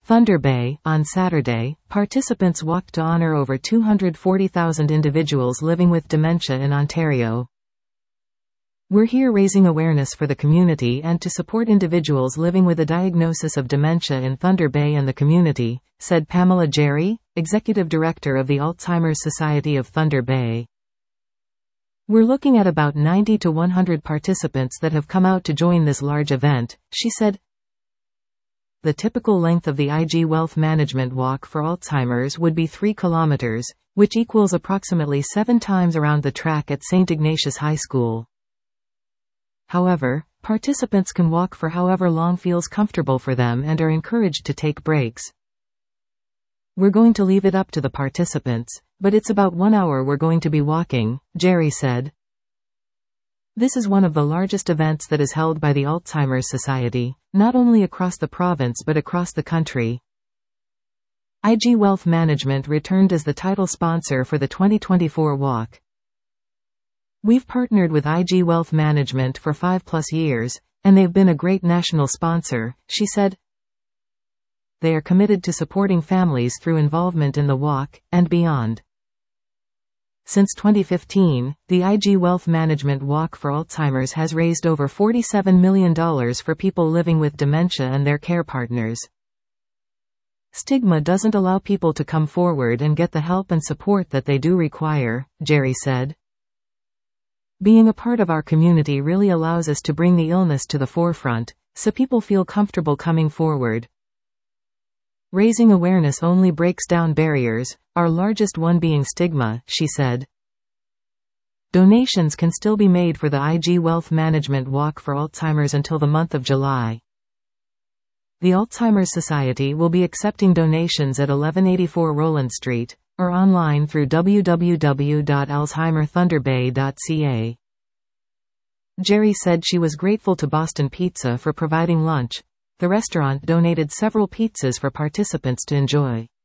Thunder Bay. On Saturday, participants walked to honor over 240,000 individuals living with dementia in Ontario. "We're here raising awareness for the community and to support individuals living with a diagnosis of dementia in Thunder Bay and the community," said Pamela Jerry, Executive Director of the Alzheimer's Society of Thunder Bay. "We're looking at about 90 to 100 participants that have come out to join this large event," she said. The typical length of the IG Wealth Management Walk for Alzheimer's would be 3 kilometers, which equals approximately 7 times around the track at St. Ignatius High School. However, participants can walk for however long feels comfortable for them and are encouraged to take breaks. "We're going to leave it up to the participants, but it's about 1 hour we're going to be walking," Jerry said. This is one of the largest events that is held by the Alzheimer's Society, not only across the province but across the country. IG Wealth Management returned as the title sponsor for the 2024 walk. "We've partnered with IG Wealth Management for 5+ years, and they've been a great national sponsor," she said. "They are committed to supporting families through involvement in the walk, and beyond." Since 2015, the IG Wealth Management Walk for Alzheimer's has raised over $47 million for people living with dementia and their care partners. "Stigma doesn't allow people to come forward and get the help and support that they do require," Jerry said. "Being a part of our community really allows us to bring the illness to the forefront, so people feel comfortable coming forward. Raising awareness only breaks down barriers, our largest one being stigma," she said. Donations can still be made for the IG Wealth Management Walk for Alzheimer's until the month of July. The Alzheimer's Society will be accepting donations at 1184 Rowland Street, or online through www.alzheimerthunderbay.ca. Jerry said she was grateful to Boston Pizza for providing lunch. The restaurant donated several pizzas for participants to enjoy.